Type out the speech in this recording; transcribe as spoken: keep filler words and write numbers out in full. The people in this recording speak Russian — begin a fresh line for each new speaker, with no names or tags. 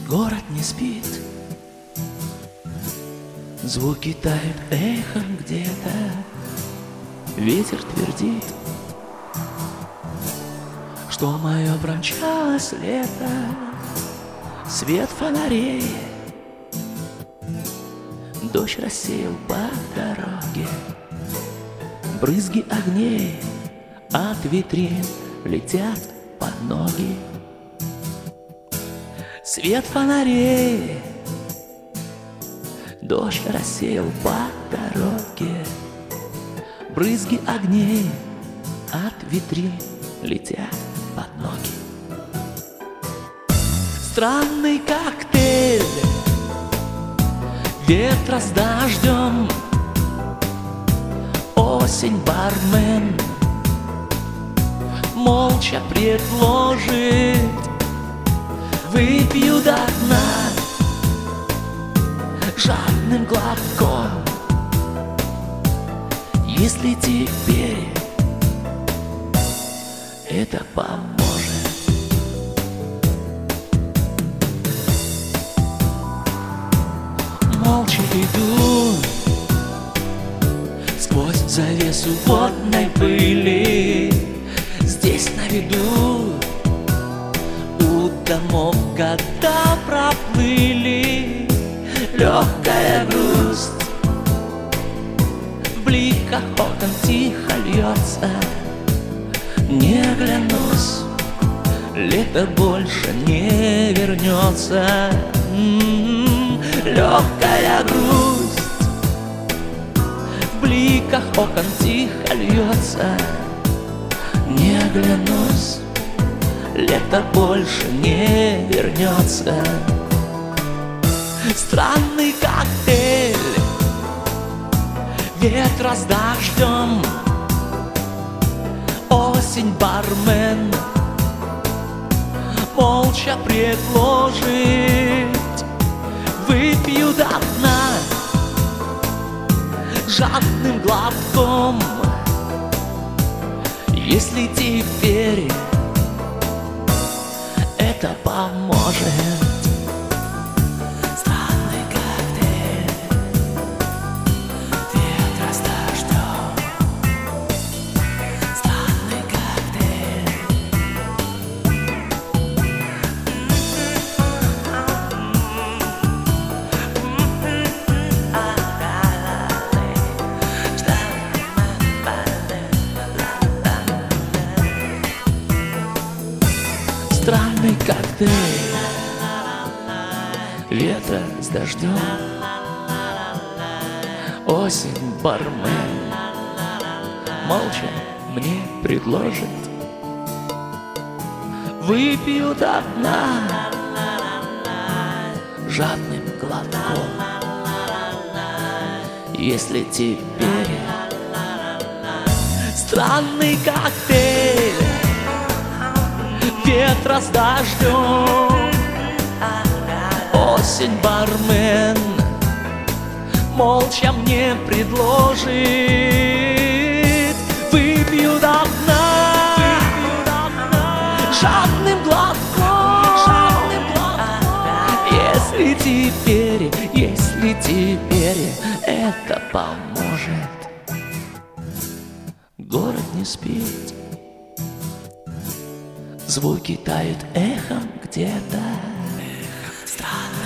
Город не спит, звуки тают эхом где-то, ветер твердит, что мое промчалось лето. Свет фонарей дождь рассеял по дороге, брызги огней от витрин летят под ноги. Свет фонарей дождь рассеял по дороге, брызги огней от витрин летят под ноги. Странный коктейль ветра с дождем, осень бармен молча предложит: выпью до дна жадным глотком. Если теперь это поможет. Молча иду сквозь завесу водной пыли. Здесь на виду у домов года проплыли. Легкая грусть в бликах окон тихо льется. Не оглянусь, лето больше не вернется. М-м-м, легкая грусть в бликах окон тихо льется. Не оглянусь, лето больше не вернется. Странный коктейль ветра с дождем, осень бармен молча предложит: выпью до дна жадным глотком. Если теперь это поможет. Странный коктейль ветра с дождем, осень бармен молча мне предложит: выпью до дна жадным глотком. Если теперь странный коктейль ветра с дождем, осень бармен молча мне предложит: выпью до дна жадным глотком. Если теперь, если теперь это поможет. Город не спит, звуки тают эхом где-то. Странно.